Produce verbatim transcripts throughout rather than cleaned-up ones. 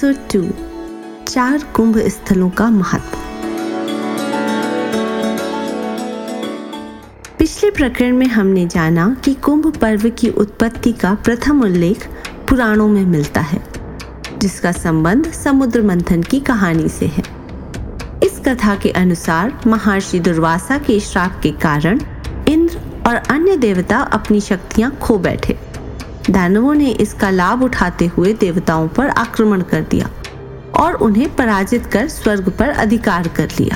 Episode to, चार कुंभ स्थलों का महत्व। पिछले प्रकरण में हमने जाना कि कुंभ पर्व की उत्पत्ति का प्रथम उल्लेख पुराणों में मिलता है, जिसका संबंध समुद्र मंथन की कहानी से है। इस कथा के अनुसार महर्षि दुर्वासा के श्राप के कारण इंद्र और अन्य देवता अपनी शक्तियां खो बैठे। दानवों ने इसका लाभ उठाते हुए देवताओं पर आक्रमण कर दिया और उन्हें पराजित कर स्वर्ग पर अधिकार कर लिया।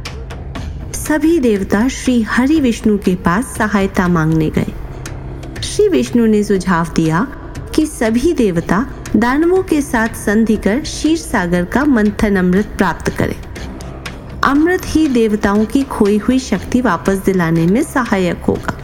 सभी देवता श्री हरि विष्णु के पास सहायता मांगने गए। श्री विष्णु ने सुझाव दिया कि सभी देवता दानवों के साथ संधि कर क्षीर सागर का मंथन अमृत प्राप्त करें। अमृत ही देवताओं की खोई हुई शक्ति वापस दिलाने में सहायक होगा।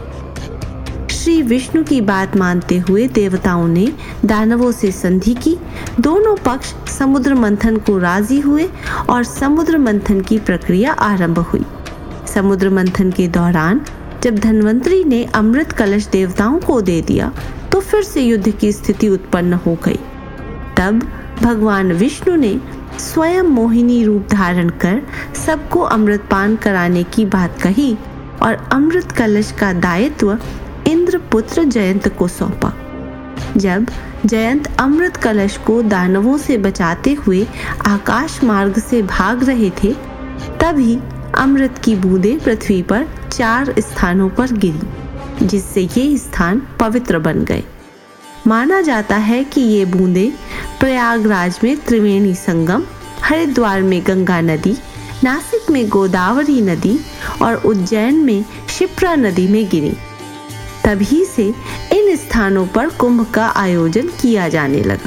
श्री विष्णु की बात मानते हुए देवताओं ने दानवों से संधि की। दोनों पक्ष समुद्र मंथन को राजी हुए और समुद्र मंथन की प्रक्रिया आरंभ हुई। समुद्र मंथन के दौरान जब धन्वंतरी ने अमृत कलश देवताओं को दे दिया तो फिर से युद्ध की स्थिति उत्पन्न हो गई। तब भगवान विष्णु ने स्वयं मोहिनी रूप धारण कर सबको अमृतपान कराने की बात कही और अमृत कलश का दायित्व इंद्रपुत्र जयंत को सौंपा। जब जयंत अमृत कलश को दानवों से बचाते हुए आकाश मार्ग से भाग रहे थे, तभी अमृत की बूंदें पृथ्वी पर चार स्थानों पर गिरी, जिससे ये स्थान पवित्र बन गए। माना जाता है कि ये बूंदें प्रयागराज में त्रिवेणी संगम, हरिद्वार में गंगा नदी, नासिक में गोदावरी नदी और उज्जैन में क्षिप्रा नदी में गिरी। तभी से इन स्थानों पर कुंभ का आयोजन किया जाने लगा।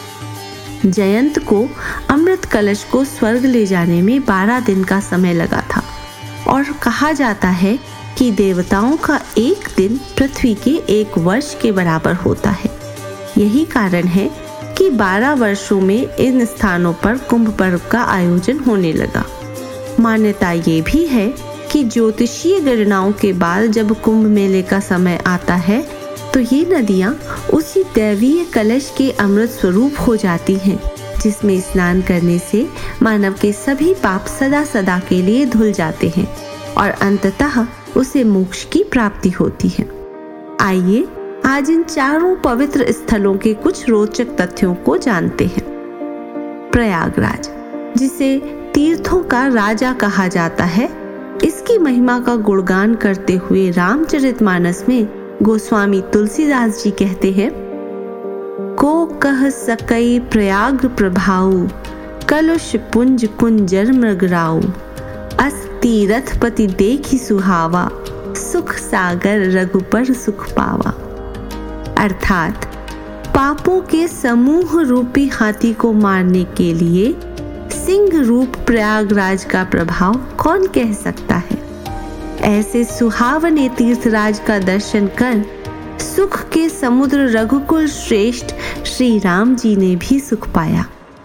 जयंत को अमृत कलश को स्वर्ग ले जाने में बारह दिन का समय लगा था और कहा जाता है कि देवताओं का एक दिन पृथ्वी के एक वर्ष के बराबर होता है। यही कारण है कि बारह वर्षों में इन स्थानों पर कुंभ पर्व का आयोजन होने लगा। मान्यता ये भी है कि ज्योतिषीय गणनाओं के बाद जब कुंभ मेले का समय आता है तो ये नदियाँ उसी दैवीय कलश के अमृत स्वरूप हो जाती हैं, जिसमें स्नान करने से मानव के सभी पाप सदा सदा के लिए धुल जाते हैं और अंततः उसे मोक्ष की प्राप्ति होती है। आइए आज इन चारों पवित्र स्थलों के कुछ रोचक तथ्यों को जानते हैं। प्रयागराज, जिसे तीर्थों का राजा कहा जाता है, इसकी महिमा का गुणगान करते हुए रामचरितमानस में गोस्वामी तुलसीदास जी कहते हैं, को कह सकई प्रयाग प्रभाऊ, कलुष पुंज कुंजर मृगराऊ, अस तीरथपति देखी सुहावा, सुख सागर रघुपर सुख पावा। अर्थात पापों के समूह रूपी हाथी को मारने के लिए सिंह रूप प्रयागराज का प्रभाव कौन कह सकता है। ऐसे सुहावने तीर्थराज का दर्शन कर सुख के समुद्र रघुकुल श्रेष्ठ श्री राम जी ने भी सुख पाया।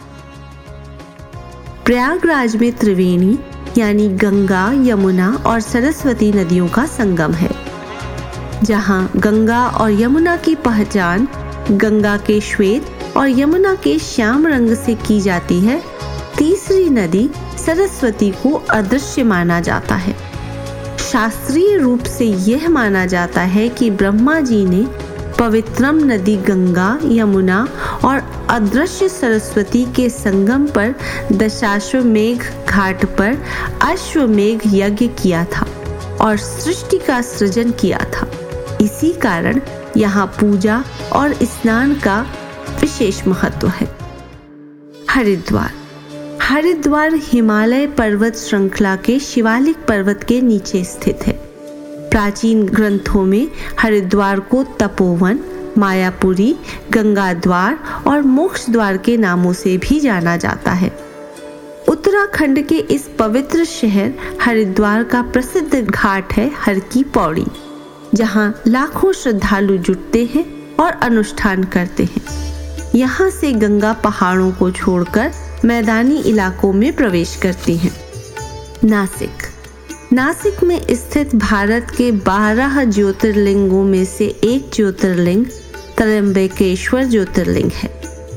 प्रयागराज में त्रिवेणी यानी गंगा, यमुना और सरस्वती नदियों का संगम है। जहां गंगा और यमुना की पहचान गंगा के श्वेत और यमुना के श्याम रंग से की जाती है, तीसरी नदी सरस्वती को अदृश्य माना जाता है। शास्त्रीय रूप से यह माना जाता है कि ब्रह्मा जी ने पवित्रम नदी गंगा, यमुना और अदृश्य सरस्वती के संगम पर दशाश्वमेघ घाट पर अश्वमेघ यज्ञ किया था और सृष्टि का सृजन किया था। इसी कारण यहाँ पूजा और स्नान का विशेष महत्व है। हरिद्वार हरिद्वार हिमालय पर्वत श्रृंखला के शिवालिक पर्वत के नीचे स्थित है। प्राचीन ग्रंथों में हरिद्वार को तपोवन, मायापुरी, गंगा द्वार और मोक्ष द्वार के नामों से भी जाना जाता है। उत्तराखंड के इस पवित्र शहर हरिद्वार का प्रसिद्ध घाट है हर की पौड़ी, जहां लाखों श्रद्धालु जुटते हैं और अनुष्ठान करते हैं। यहाँ से गंगा पहाड़ों को छोड़कर मैदानी इलाकों में प्रवेश करती हैं। नासिक नासिक में स्थित भारत के बारह ज्योतिर्लिंगों में से एक ज्योतिर्लिंग त्र्यंबकेश्वर ज्योतिर्लिंग है। इस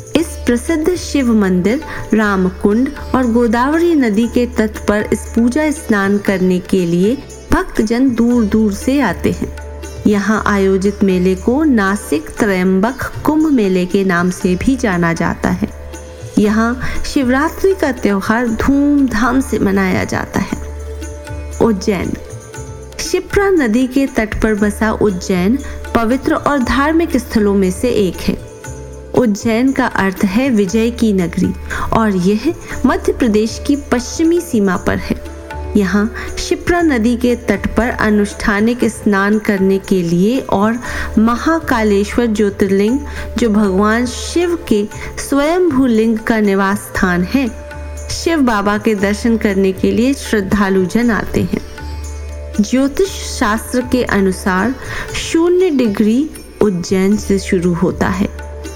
प्रसिद्ध शिव मंदिर रामकुंड और गोदावरी नदी के तट पर इस पूजा स्नान करने के लिए भक्तजन दूर दूर से आते हैं। यहाँ आयोजित मेले को नासिक त्रयंबक कुंभ मेले के नाम से भी जाना जाता है। यहाँ शिवरात्रि का त्योहार धूमधाम से मनाया जाता है। उज्जैन। क्षिप्रा नदी के तट पर बसा उज्जैन पवित्र और धार्मिक स्थलों में से एक है। उज्जैन का अर्थ है विजय की नगरी और यह मध्य प्रदेश की पश्चिमी सीमा पर है। यहाँ क्षिप्रा नदी के तट पर अनुष्ठानिक स्नान करने के लिए और महाकालेश्वर ज्योतिर्लिंग, जो भगवान शिव के स्वयंभू लिंग का निवास स्थान है, शिव बाबा के दर्शन करने के लिए श्रद्धालु जन आते हैं। ज्योतिष शास्त्र के अनुसार शून्य डिग्री उज्जैन से शुरू होता है।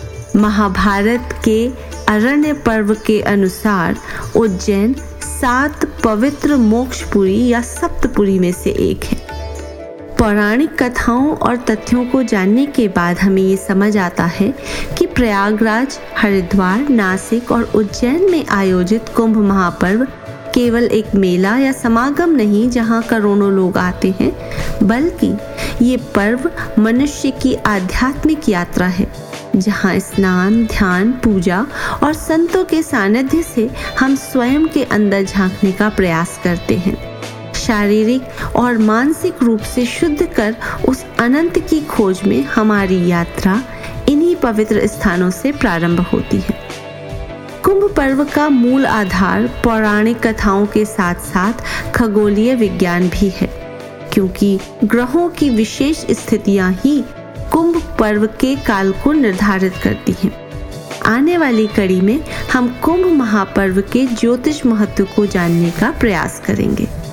महाभारत के अरण्य पर्व के अनुसार उज्जैन सात पवित्र मोक्षपुरी या सप्तपुरी में से एक है। पौराणिक कथाओं और तथ्यों को जानने के बाद हमें ये समझ आता है कि प्रयागराज, हरिद्वार, नासिक और उज्जैन में आयोजित कुंभ महापर्व केवल एक मेला या समागम नहीं जहां करोड़ों लोग आते हैं, बल्कि ये पर्व मनुष्य की आध्यात्मिक यात्रा है, जहां स्नान, ध्यान, पूजा और संतों के सानिध्य से हम स्वयं के अंदर झांकने का प्रयास करते हैं। शारीरिक और मानसिक रूप से शुद्ध कर उस अनंत की खोज में हमारी यात्रा इन्हीं पवित्र स्थानों से प्रारंभ होती है। कुंभ पर्व का मूल आधार पौराणिक कथाओं के साथ साथ खगोलीय विज्ञान भी है, क्योंकि ग्रहों की विशेष स्थितियां ही कुंभ पर्व के काल को निर्धारित करती हैं। आने वाली कड़ी में हम कुंभ महापर्व के ज्योतिष महत्व को जानने का प्रयास करेंगे।